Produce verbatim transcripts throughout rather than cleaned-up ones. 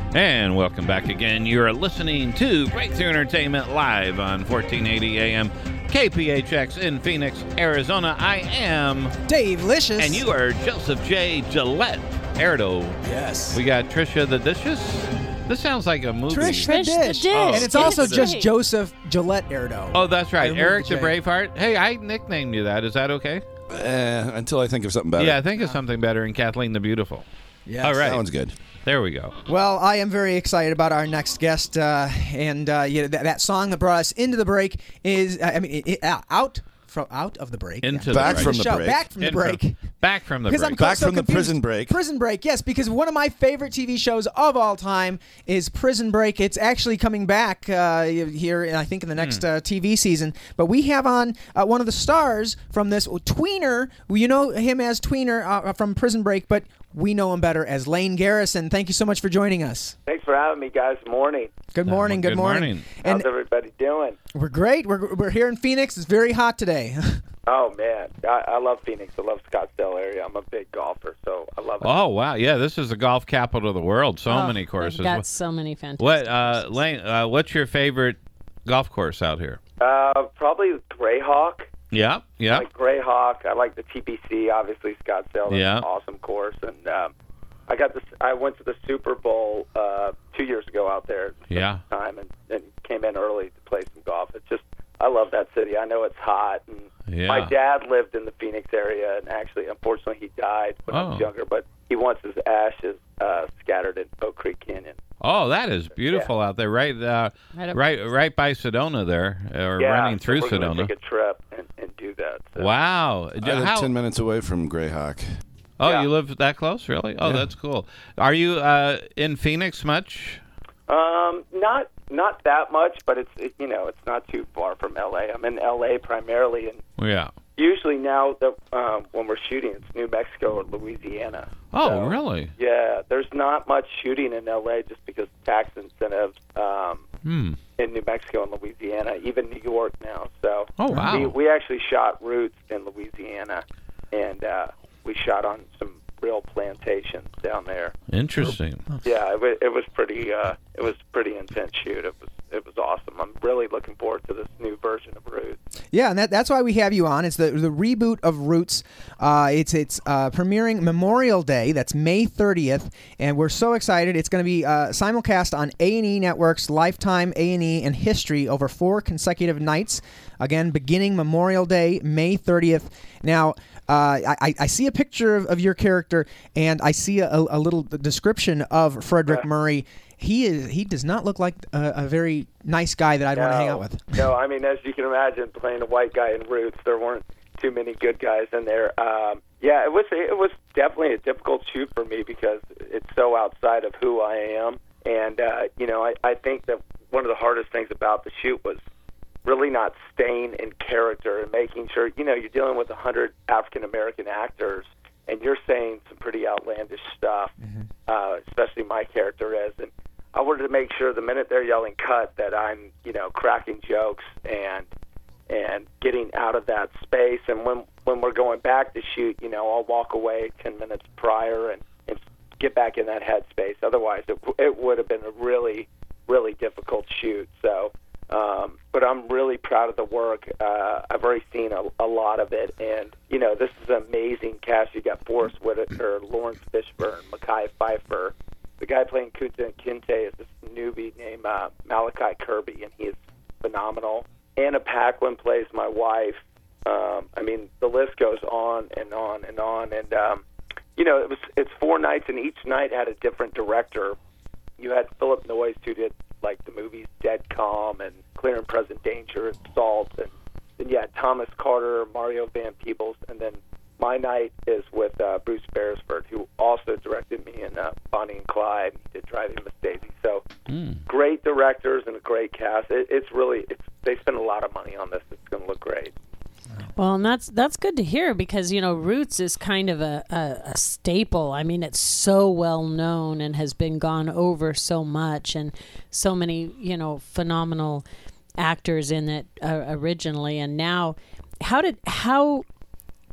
And welcome back again. You're listening to Breakthrough Entertainment live on fourteen eighty A M K P H X in Phoenix, Arizona. I am Dave Licious. And you are Joseph J. Gillette Erdo. Yes. We got Trisha the Dishes. This sounds like a movie. Trish, Trish the Dish. the Dish. Oh, and it's also Yes. just Joseph Gillette Erdo. Oh, that's right. Eric the J. Braveheart. Hey, I nicknamed you that. Is that okay? Uh, until I think of something better. Yeah, I think of something better in Kathleen the Beautiful. Yes. All right. Sounds good. There we go. Well, I am very excited about our next guest, uh, and uh, yeah, that, that song that brought us into the break is, uh, I mean, it, it, uh, out from out of the break, Into yeah. the Back break. from the Show, break. back from the In break. from- back from the Because break. I'm Back so from the confused. prison break. Prison Break, yes, because one of my favorite T V shows of all time is Prison Break. It's actually coming back uh, here, I think, in the next uh, T V season. But we have on uh, one of the stars from this, Tweener. You know him as Tweener uh, from Prison Break, but we know him better as Lane Garrison. Thank you so much for joining us. Thanks for having me, guys. Morning. Good morning. Uh, good, good morning. morning. And How's everybody doing? we're great. We're, we're here in Phoenix. It's very hot today. Oh, man. I, I love Phoenix. I love Scottsdale area. I'm a big golfer, so I love it. Oh, wow. Yeah, this is the golf capital of the world. So Oh, many courses. They've got so many fantastic What, uh, courses. Lane, uh, what's your favorite golf course out here? Uh, probably Greyhawk. Yeah, yeah. Like Greyhawk. I like the T P C, obviously, Scottsdale. That's Yeah. an awesome course. And um, I got this. I went to the Super Bowl uh, two years ago out there. Yeah. Time and, and came in early to play some golf. It's just, I love that city. I know it's hot. And Yeah. my dad lived in the Phoenix area, and actually, unfortunately, he died when I Oh. was younger. But he wants his ashes uh, scattered in Oak Creek Canyon. Oh, that is beautiful out there, right, uh, Right up- right, right by Sedona there, or Yeah, running so through we're gonna Sedona. take a trip and, and do that. So. Wow! I live How- ten minutes away from Greyhawk. oh, Yeah. you live that close, really? Oh, Yeah. that's cool. Are you uh, in Phoenix much? Um, not not that much, but it's it, you know it's not too far from L A. I'm in L A primarily, and Yeah. usually now the um, when we're shooting, it's New Mexico or Louisiana. Oh, So, really? Yeah, there's not much shooting in L A just because tax incentives um, Hmm. in New Mexico and Louisiana, even New York now. So Oh, wow. we we actually shot Roots in Louisiana, and uh, we shot on some real plantations down there. Interesting. Yeah, it was, it was pretty. Uh, it was pretty intense shoot. It was. It was awesome. I'm really looking forward to this new version of Roots. Yeah, and that, that's why we have you on. It's the the reboot of Roots. Uh, it's it's uh, premiering Memorial Day. That's May thirtieth, and we're so excited. It's going to be uh, simulcast on A and E Networks, Lifetime, A and E, and History over four consecutive nights. Again, beginning Memorial Day, May thirtieth. Now, uh, I, I see a picture of, of your character, and I see a, a little description of Frederick Murray. He is. He does not look like a, a very nice guy that I'd want to hang out with. No, I mean, as you can imagine, playing a white guy in Roots, there weren't too many good guys in there. Um, yeah, it was. It was definitely a difficult shoot for me because it's so outside of who I am, and uh, you know, I, I think that one of the hardest things about the shoot was really not staying in character and making sure, you know, you're dealing with a hundred African American actors, and you're saying some pretty outlandish stuff, mm-hmm. uh, especially my character is. And I wanted to make sure the minute they're yelling cut that I'm, you know, cracking jokes and and getting out of that space. And when when we're going back to shoot, you know, I'll walk away ten minutes prior and, and get back in that headspace. Otherwise, it, it would have been a really, really difficult shoot. So, um, but I'm really proud of the work. Uh, I've already seen a, a lot of it. And, you know, this is an amazing cast. You got Forrest Whitaker, Lawrence Fishburne, Mekhi Phifer. The guy playing Kunta Kinte is this newbie named uh, Malachi Kirby, and he is phenomenal. Anna Paquin plays my wife. Um, I mean, the list goes on and on and on. And um, you know, it was it's four nights, and each night had a different director. You had Philip Noyce, who did like the movies Dead Calm and Clear and Present Danger and Salt, and then you had Thomas Carter, Mario Van Peebles, and then my night is with uh, Bruce Beresford, who also directed me in uh, Bonnie and Clyde. He did Driving Miss Daisy. So Mm. great directors and a great cast. It, it's really it's they spent a lot of money on this. It's going to look great. Well, and that's that's good to hear because, you know, Roots is kind of a, a, a staple. I mean, it's so well known and has been gone over so much, and so many, you know, phenomenal actors in it uh, originally. And now, how did, how,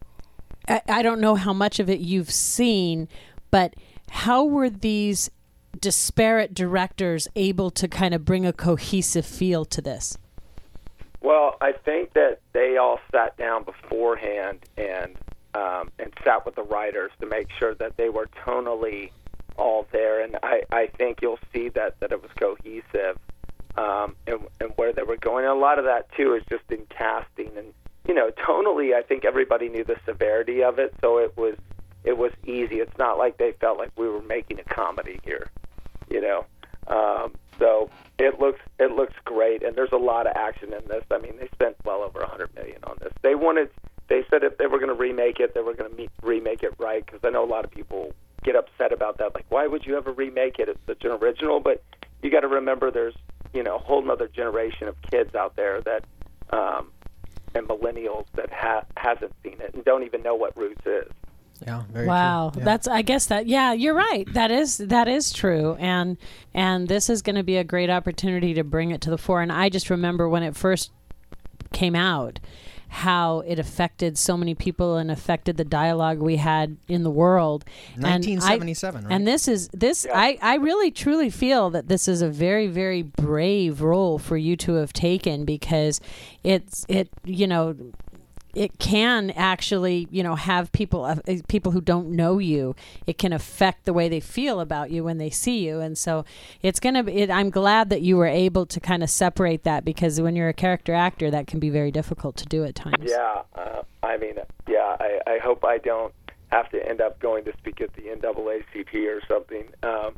I, I don't know how much of it you've seen, but how were these disparate directors able to kind of bring a cohesive feel to this? Well, I think that they all sat down beforehand and um, and sat with the writers to make sure that they were tonally all there, and I, I think you'll see that, that it was cohesive um, and, and where they were going. And a lot of that, too, is just in casting. And, you know, tonally, I think everybody knew the severity of it, so it was it was easy. It's not like they felt like we were making a comedy here, you know. Um, so it looks it looks great, and there's a lot of action in this. I mean, they spent well over one hundred million dollars on this. They wanted, they said if they were going to remake it, they were going to remake it right, because I know a lot of people get upset about that. Like, why would you ever remake it? It's such an original. But you got to remember, there's you know a whole other generation of kids out there that um, and millennials that ha- hasn't seen it and don't even know what Roots is. Yeah, very wow. true. Yeah. That's I guess that yeah, you're right. That is that is true. And and this is going to be a great opportunity to bring it to the fore. And I just remember when it first came out, how it affected so many people and affected the dialogue we had in the world. nineteen seventy-seven, and I, right? And this is this Yeah. I, I really truly feel that this is a very, very brave role for you to have taken, because it's it you know it can actually, you know, have people uh, people who don't know you. It can affect the way they feel about you when they see you, and so it's gonna. It, I'm glad that you were able to kind of separate that, because when you're a character actor, that can be very difficult to do at times. Yeah, uh, I mean, yeah. I, I hope I don't have to end up going to speak at the N double A C P or something um,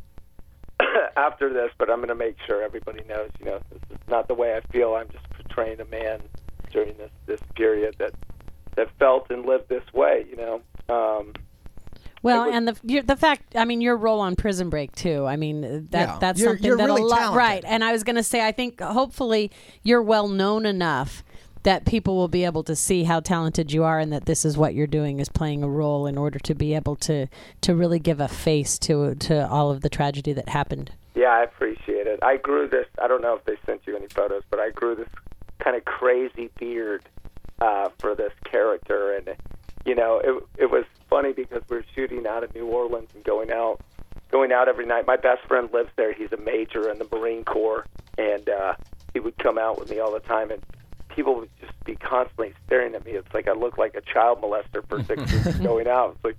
after this, but I'm going to make sure everybody knows. You know, this is not the way I feel. I'm just portraying a man during this, this period that that felt and lived this way, you know. Um, well, was, and the you're, the fact, I mean, your role on Prison Break too. I mean, that Yeah. that's You're- something you're that really a lot, talented. right? And I was going to say, I think hopefully you're well known enough that people will be able to see how talented you are, and that this is what you're doing is playing a role in order to be able to to really give a face to to all of the tragedy that happened. yeah, I appreciate it. I grew this, I don't know if they sent you any photos, but I grew this kind of crazy beard uh, for this character. And, you know, it it was funny because we were shooting out of New Orleans and going out going out every night. My best friend lives there. He's a major in the Marine Corps, and uh, he would come out with me all the time, and people would just be constantly staring at me. It's like I look like a child molester for six weeks going out. It's like,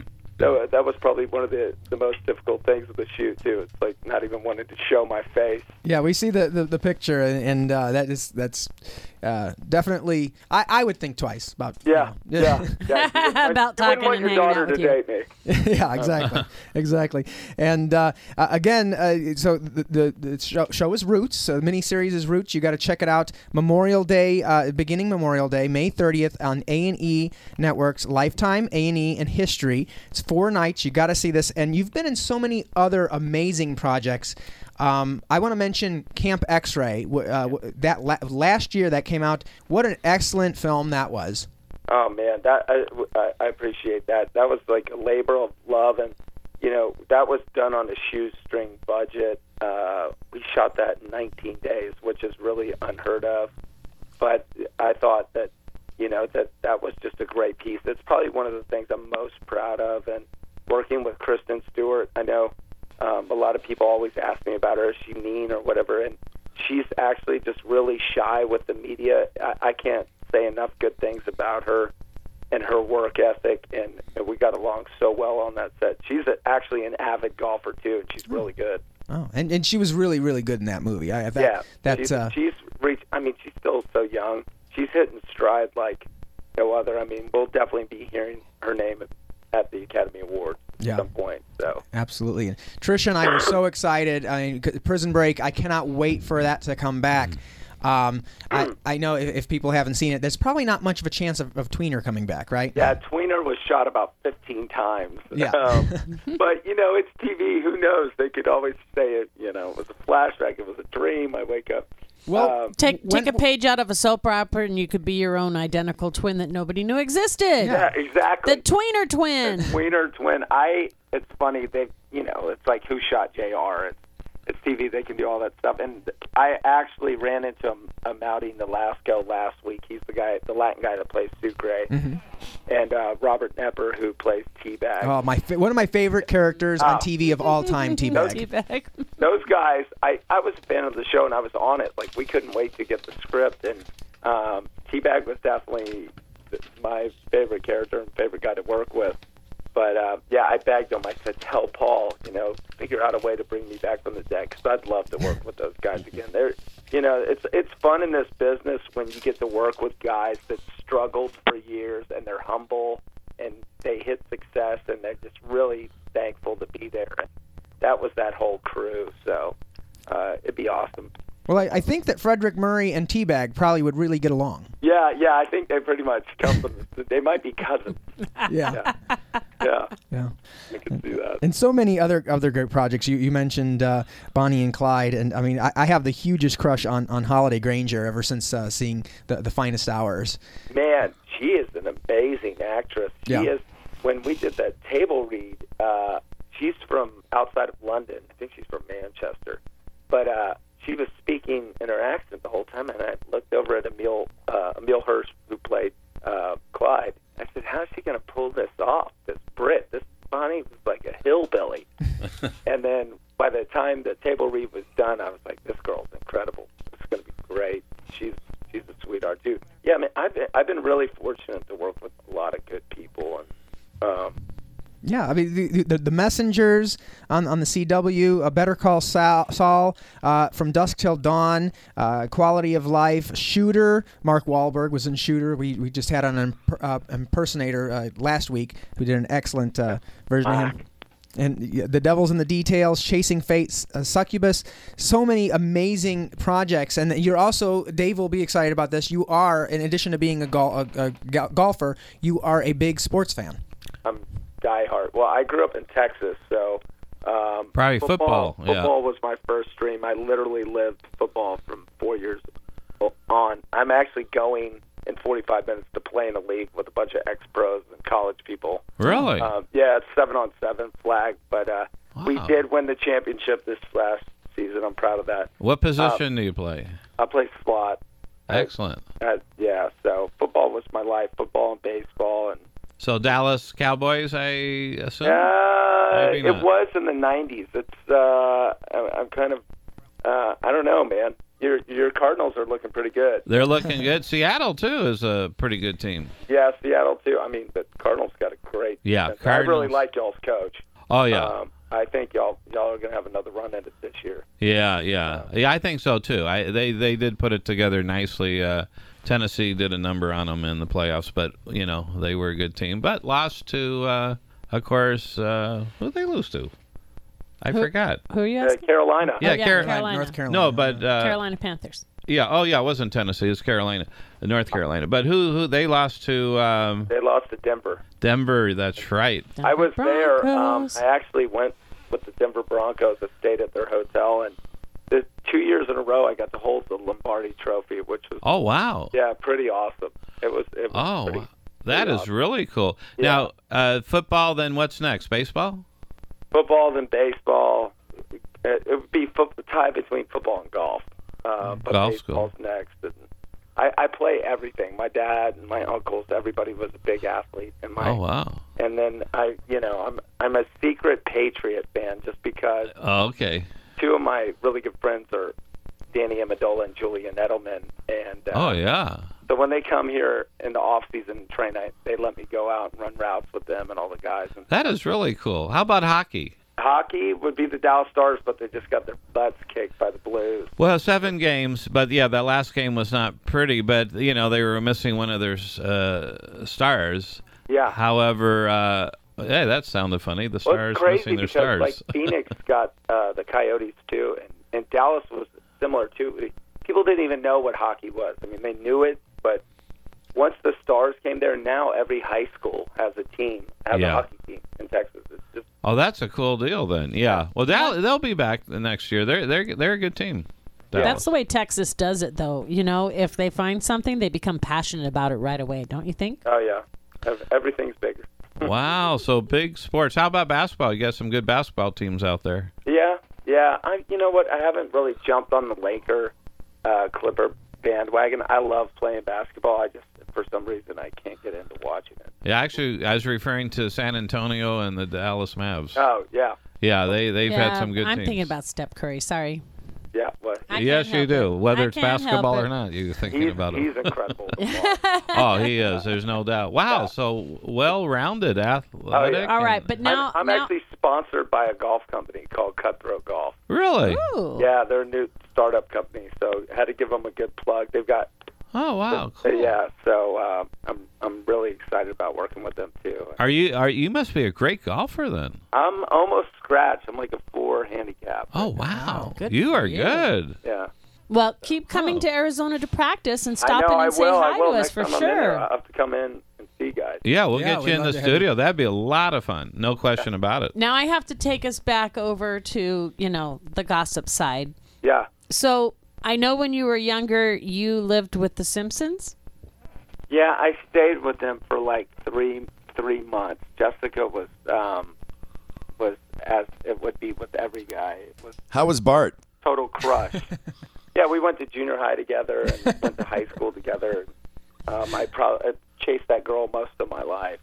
so that was probably one of the, the most difficult things of the shoot, too. It's like not even wanting to show my face. Yeah, we see the, the, the picture, and, and uh, that is that's uh, definitely. I, I would think twice about. Yeah, you know. yeah. yeah. I- About I wouldn't talking want and your hanging daughter out with to you. date me. Yeah, exactly, exactly. And uh, uh, again, uh, so the, the, the show, show is Roots. So the miniseries is Roots. You got to check it out. Memorial Day, uh, beginning Memorial Day, May thirtieth on A and E Networks, Lifetime, A and E, and History. It's four nights. You got to see this. And you've been in so many other amazing projects. Um, I want to mention Camp X-Ray. W- uh, w- that la- last year that came out. What an excellent film that was. Oh man, that I, I, I appreciate that. That was like a labor of love, and you know that was done on a shoestring budget. Uh, we shot that in nineteen days, which is really unheard of. But I thought that you know that that was just a great piece. It's probably one of the things I'm most proud of. And working with Kristen Stewart, I know um, a lot of people always ask me about her. Is she mean or whatever? And she's actually just really shy with the media. I, I can't say enough good things about her and her work ethic, and, and we got along so well on that set. She's a, actually an avid golfer too, and she's really good. Oh, and, and she was really, really good in that movie. I, that, yeah, that's she's, uh, she's reached. I mean, she's still so young. She's hitting stride like no other. I mean, we'll definitely be hearing her name at, at the Academy Awards Yeah. at some point. So absolutely. And Trisha and I were so excited. I mean, c- Prison Break. I cannot wait for that to come back. Um, I, I know if, if people haven't seen it, there's probably not much of a chance of, of Tweener coming back, right? yeah, Tweener was shot about fifteen times. Yeah. Um, but you know, it's T V. Who knows? They could always say it. You know, it was a flashback. It was a dream. I wake up. Well, Um, Take When- take a page out of a soap opera, and you could be your own identical twin that nobody knew existed. yeah, exactly. The Tweener twin. Tweener twin. I. It's funny. They. You know, it's like who shot J R. It's it's T V, they can do all that stuff. And I actually ran into him, um, Mouty Nolasco last week. He's the guy, the Latin guy that plays Sucre, Mm-hmm. and uh, Robert Nepper, who plays Teabag. Oh, my fa- one of my favorite characters on T V of all time, Teabag. Teabag. Those guys, I, I was a fan of the show, and I was on it. Like, we couldn't wait to get the script, and um, Teabag was definitely my favorite character and favorite guy to work with. But, uh, yeah, I begged him. I said, tell Paul, you know, figure out a way to bring me back from the dead, because I'd love to work with those guys again. They're, you know, it's it's fun in this business when you get to work with guys that struggled for years, and they're humble, and they hit success, and they're just really thankful to be there. And that was that whole crew, so uh, it'd be awesome. Well, I, I think that Frederick Murray and Teabag probably would really get along. Yeah, yeah, I think they pretty much come from, they might be cousins. Yeah. Yeah, yeah, Yeah. I can see that. And so many other other great projects. You you mentioned uh, Bonnie and Clyde, and I mean I, I have the hugest crush on, on Holiday Granger ever since uh, seeing the the Finest Hours. Man, she is an amazing actress. She Yeah. is. When we did that table read, uh, she's from outside of London. I think she's from Manchester, but uh, she was speaking in her accent the whole time, and I looked over at Emil uh, Emil Hirsch, who played uh, Clyde. I said, "How is she going to pull this off? This Brit, this Bonnie was like a hillbilly." And then by the time the table read was done, I was like, "This girl's incredible. It's going to be great. She's she's a sweetheart too." Yeah, I mean, I've been, I've been really fortunate to work with a lot of good people, and um, Yeah, I mean the the, the Messengers on on the C W, uh, Better Call Saul, Saul uh, From Dusk Till Dawn, uh, Quality of Life, Shooter. Mark Wahlberg was in Shooter. We we just had an imp- uh, impersonator uh, last week who did an excellent uh, version of him. And uh, The Devil's in the Details, Chasing Fate, uh, Succubus, so many amazing projects. And you're also, Dave will be excited about this, you are, in addition to being a, gol- a, a go- golfer, you are a big sports fan. I'm diehard. Well, I grew up in Texas, so um, Probably football, yeah. Football was my first dream. I literally lived football from four years on. I'm actually going in forty-five minutes to play in a league with a bunch of ex-pros and college people. Really? Um, yeah, it's seven on seven flag, but uh, we Wow. did win the championship this last season. I'm proud of that. What position do you play? I play slot. Excellent. Uh, yeah, so football was my life. Football and baseball, and So Dallas Cowboys, I assume? Uh, Maybe it not. was in the nineties. It's uh, I- I'm kind of uh, I don't know, man. Your your Cardinals are looking pretty good. They're looking good. Seattle, too, is a pretty good team. Yeah, Seattle too. I mean, the Cardinals got a great. Yeah, defense. I really Cardinals. like y'all's coach. Oh, yeah. Um, I think y'all y'all are gonna have another run at it this year. Yeah, yeah. Yeah, I think so, too. I They, they did put it together nicely. Uh, Tennessee did a number on them in the playoffs, but, you know, they were a good team. But lost to, uh, of course, uh, who did they lose to? I Who- forgot. Who are you Uh, asking? Carolina. Yeah, Oh, yeah, Car- Carolina. North Carolina. No, but... Uh, Carolina Panthers. Yeah, oh, yeah, it wasn't Tennessee. It was Carolina, North Carolina. But who, who they lost to um, They lost to Denver. Denver, that's right. I was there. Um, Broncos. I actually went with the Denver Broncos. I stayed at their hotel, and the two years in a row, I got to hold the Lombardi Trophy, which was Oh, wow. yeah, pretty awesome. It was. It was Oh, pretty, that pretty is awesome. really cool. Yeah. Now, uh, football, then what's next? Baseball? Football, then baseball. It, it would be foot, the tie between football and golf. Uh, but Golf's baseball's next. And I, I play everything. My dad and my uncles, everybody was a big athlete. And my Oh, wow. and then I, you know, I'm I'm a secret Patriot fan just because Oh, okay. two of my really good friends are Danny Amendola and Julian Edelman, and uh, Oh, yeah. so when they come here in the off season and train, I, they let me go out and run routes with them and all the guys. And That is really cool. How about hockey? hockey would be the Dallas Stars, but they just got their butts kicked by the Blues. Well, seven games, but yeah, that last game was not pretty, but, you know, they were missing one of their uh, stars. Yeah. However, uh, hey, that sounded funny. The Well, Stars it's crazy missing their because stars. like Phoenix got uh, the Coyotes too, and, and Dallas was similar too. People didn't even know what hockey was. I mean, they knew it, but once the Stars came there, now every high school has a team, has Yeah. a hockey team in Texas. It's just Oh, that's a cool deal then. Yeah. Well, they'll, they'll be back the next year. They're they're they're a good team. Dallas. That's the way Texas does it, though. You know, if they find something, they become passionate about it right away, don't you think? oh yeah, Ev- everything's bigger. Wow. So big sports. How about basketball? You got some good basketball teams out there. Yeah, yeah. Yeah, I. You know what? I haven't really jumped on the Laker, uh, Clipper bandwagon. I love playing basketball. I just, for some reason, I can't get into watching it. Yeah, actually, I was referring to San Antonio and the Dallas Mavs. Oh, yeah. Yeah, they, they've yeah, had some good I'm teams. thinking about Steph Curry. Sorry. Yeah, what? I Yes, can't you help do. it. Whether I it's can't help basketball it. or not, you're thinking He's, about he's it. incredible. Oh, he is. There's no doubt. Wow, Yeah. so well-rounded athletic. Oh, yeah. All right, but now, I'm, I'm now actually sponsored by a golf company called Cutthroat Golf. Really? Ooh. Yeah, they're a new startup company, so had to give them a good plug. They've got Oh, wow. Cool. yeah, so uh, I'm I'm really excited about working with them too. Are you? Are you must be a great golfer then? I'm almost scratch. I'm like a four handicap. Oh, wow. Good you for are you. good. Yeah. Well, keep coming Oh. to Arizona to practice and I stop know, in I and say will, hi I will. to us Next for time I'm in there, sure. I'll have to come in and see you guys. Yeah, we'll Yeah, get we'd you in love the to have studio. That'd be a lot of fun. No question about it. Now I have to take us back over to, you know, the gossip side. Yeah. So I know when you were younger, you lived with the Simpsons. Yeah, I stayed with them for like three three months. Jessica was um was as it would be with every guy. It was How was Bart? total crush. Yeah, we went to junior high together and went to high school together. Um, I probably chased that girl most of my life.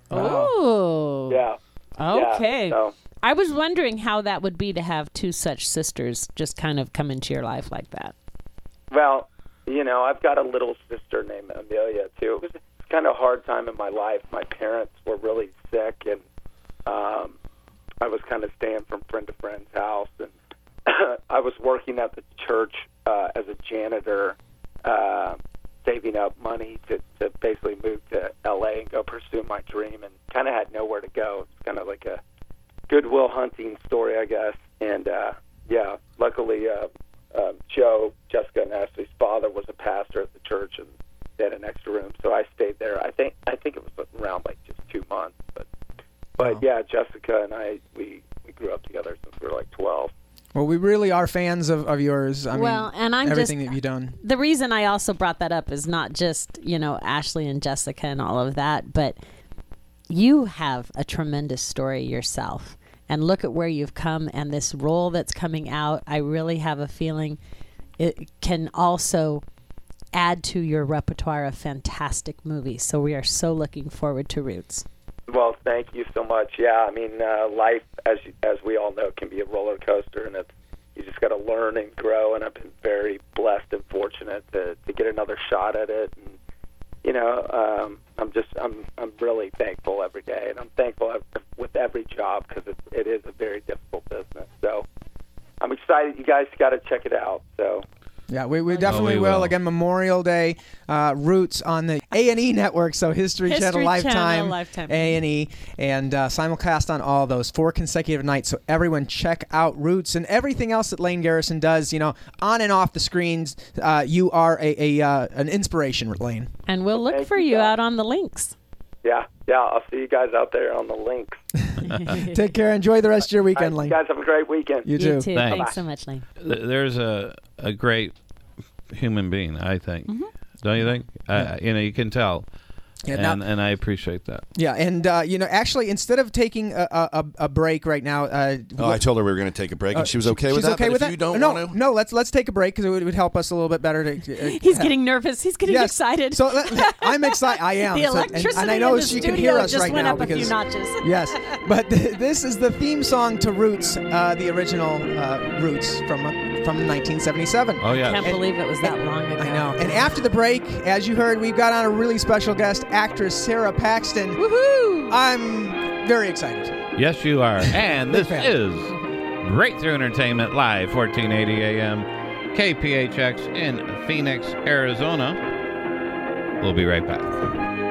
Oh. Yeah. Okay. Yeah, so, I was wondering how that would be to have two such sisters just kind of come into your life like that. well, you know, I've got a little sister named Amelia too. It was kind of a hard time in my life. My parents were really sick, and um, I was kind of staying from friend to friend's house, and I was working at the church uh, as a janitor, uh, saving up money to, to basically move to L A and go pursue my dream, and kind of had nowhere to go. It's kind of like a Goodwill Hunting story, I guess. And uh, yeah, luckily, uh, uh, Joe, Jessica, and Ashley's father was a pastor at the church, and they had an extra room, so I stayed there. I think I think it was around like just two months, but but Wow. yeah, Jessica and I we we grew up together since we were like twelve. Well, we really are fans of, of yours. I Well, mean, and I'm everything just- that you've done. The reason I also brought that up is not just, you know, Ashley and Jessica and all of that, but you have a tremendous story yourself. And look at where you've come and this role that's coming out. I really have a feeling it can also add to your repertoire of fantastic movies. So we are so looking forward to Roots. Well, thank you so much. Yeah, I mean, uh, life, as you- as we all know, can be a roller coaster, and it's, you just got to learn and grow. And I've been very blessed and fortunate to, to get another shot at it. And you know, um, I'm just I'm I'm really thankful every day, and I'm thankful with every job because it it is a very difficult business. So I'm excited. You guys got to check it out. So. Yeah, we, we definitely we will. will. Again, Memorial Day, uh, Roots on the A and E network, so History, History Channel, Channel, Lifetime, Lifetime. A and E, and uh, simulcast on all those four consecutive nights. So everyone check out Roots and everything else that Lane Garrison does. You know, on and off the screens, uh, you are a, a uh, an inspiration, Lane. And we'll look Thank for you, you guys. out on the links. Yeah, yeah. I'll see you guys out there on the links. Take care. Enjoy the rest of your All weekend, right, Lane. you guys have a great weekend. You You too. too. Thanks. Thanks so much, Lane. Th- There's a a great human being, I think. Mm-hmm. Don't you think? Uh, you know, you can tell. Yeah, now- and, and I appreciate that. Yeah, and uh, you know, actually, instead of taking a, a, a break right now, uh, Oh, I told her we were going to take a break, and she was okay she's with that. okay but with if that. you don't no, want to, no. Let's let's take a break because it would, it would help us a little bit better to. Uh, He's getting nervous. He's getting yes. excited. So let- I'm excited. I am. the So- and- electricity and, I know in the she studio can hear us just right went now up a few because notches. yes. But th- this is the theme song to Roots, uh, the original uh, Roots from uh, from nineteen seventy-seven. Oh, yeah. Can't believe it was that long ago. I know. And after the break, as you heard, we've got on a really special guest, actress Sarah Paxton. Woohoo! I'm very excited. Yes, you are. And Big this fan. is Breakthrough Entertainment Live, fourteen eighty A M, K P H X in Phoenix, Arizona. We'll be right back.